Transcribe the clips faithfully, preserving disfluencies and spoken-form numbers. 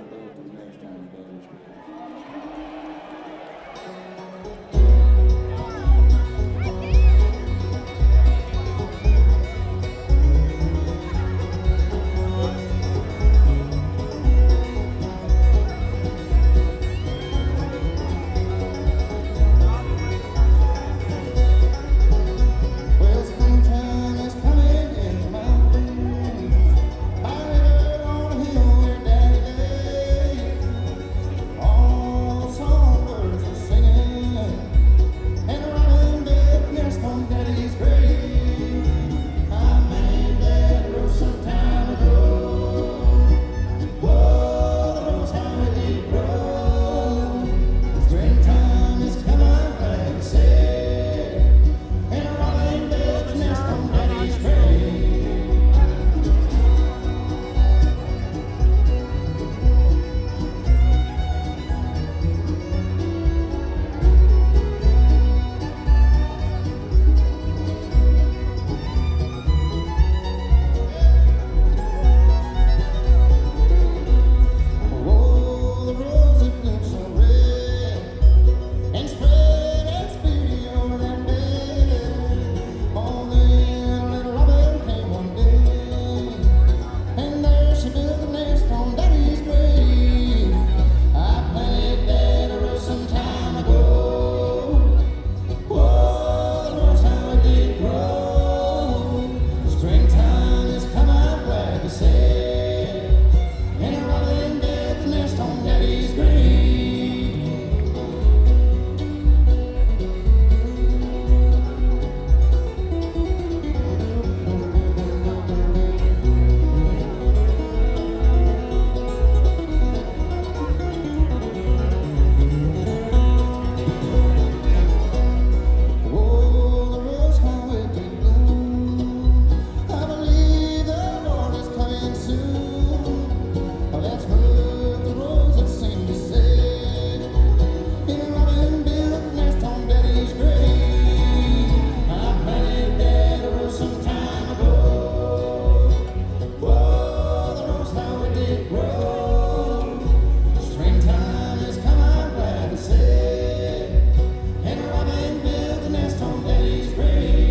built the nest on Daddy's grave. Well, springtime is coming in the mountains, by the river on the hill where Daddy lay. All songbirds are singing, and a robin built a nest on Daddy's grave. I made that rose some time ago. Whoa, the rose, how it did grow. Springtime is coming, I'm glad to say, and a robin built a nest on Daddy's grave. Oh, the rose it looks so red and spread its beauty over that bed. Oh, then a little robin came one day, and there she built a nest on Daddy's grave. I planted that rose some time ago. Whoa, the rose, how it did grow. Springtime is coming, I'm glad to say, and a robin built a nest on Daddy's grave. Oh, the rose, how it did bloom. I believe the Lord is coming soon. Oh, that's what the roses seem to say. And a robin built a nest on Daddy's grave. I planted that rose some time ago. Whoa, the rose, how it did grow. Springtime is coming, I'm glad to say, and a robin built a nest on Daddy's grave.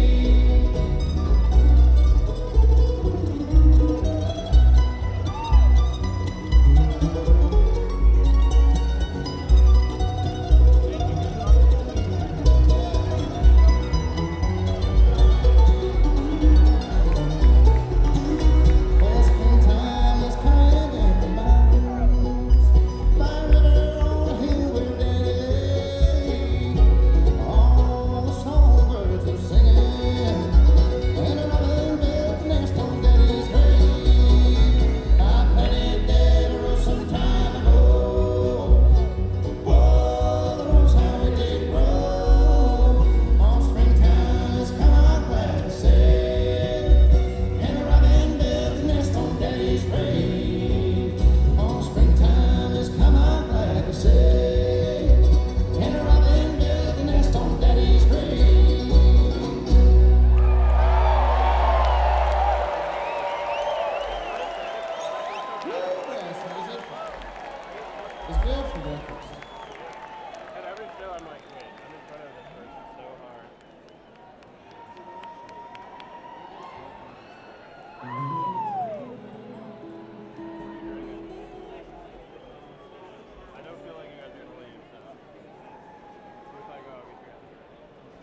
Well, springtime is coming in the mountains, by the river on the hill where Daddy lay. All the songbirds are singing, and a robin built a nest on Daddy's grave. I planted that rose some time ago. Whoa, the rose, how it did grow. Oh, springtime is coming, I'm glad to say, and a robin built a nest on Daddy's grave. Oh, springtime is coming, I'm glad to say, and a robin built a nest on Daddy's grave. Bluegrass music is good for breakfast.